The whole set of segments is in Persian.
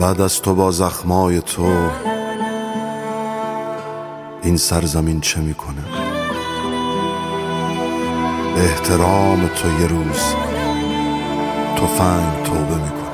بعد از تو با زخمای تو این سرزمین چه میکنه؟ به احترام تو یه روز تفنگ توبه میکنه.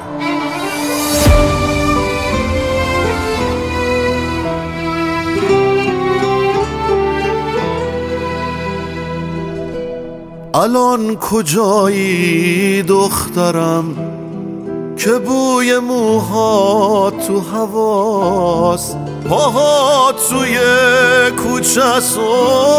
الان کجایی دخترم که بوی موها تو هواست، پاها توی کوچه است و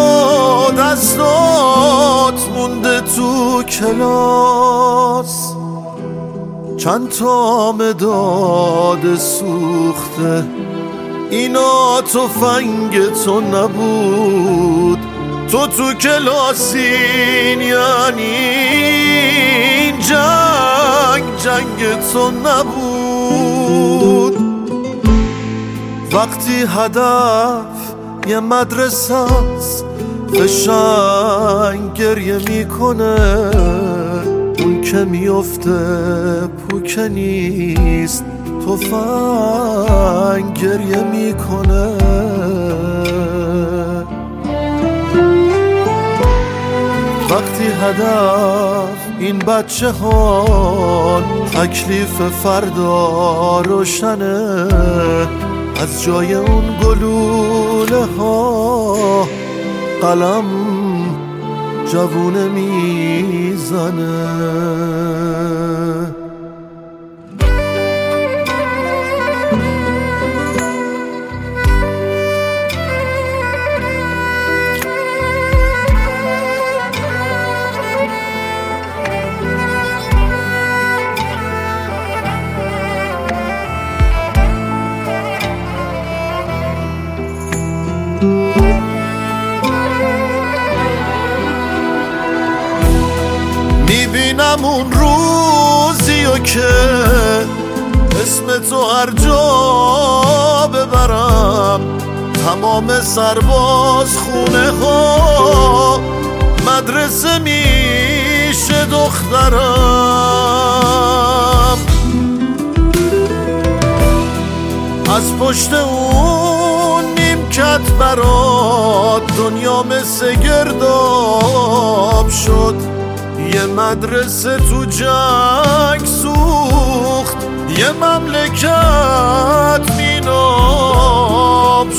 دستات مونده تو کلاس. چند تا مداد سوخته اینا تفنگ تو نبود، تو کلاسین یعنی این جنگ تو نبود. وقتی هدف یه مدرسه است قشنگ گریه میکنه، اون که میفته پوکه نیست تفنگ گریه میکنه. وقتی هدف این بچه ها تکلیف فردا روشنه، از جای اون گلوله ها قلم جوونه میزنه. میبینم اون روزیو که اسم تو هر جا ببرم، تمام سرباز خونه ها مدرسه میشه دخترم. از پشت اون نیمکت برات دنیا مثل گرداب شد، یه مدرسه تو جنگ سوخت، یه مملکت میناب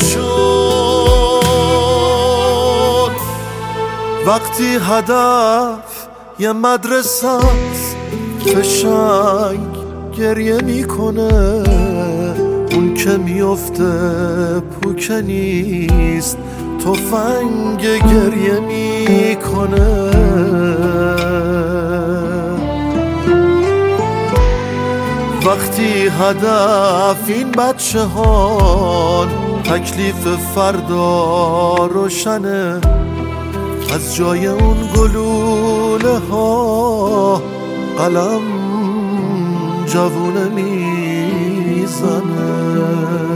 شد. وقتی هدف یه مدرسه است قشنگ گریه میکنه، اون که میفته پوکه نیست تفنگ گریه میکنه. وقتی هدف این بچه ها تکلیف فردا روشنه، از جای اون گلوله ها قلم جوونه میزنه.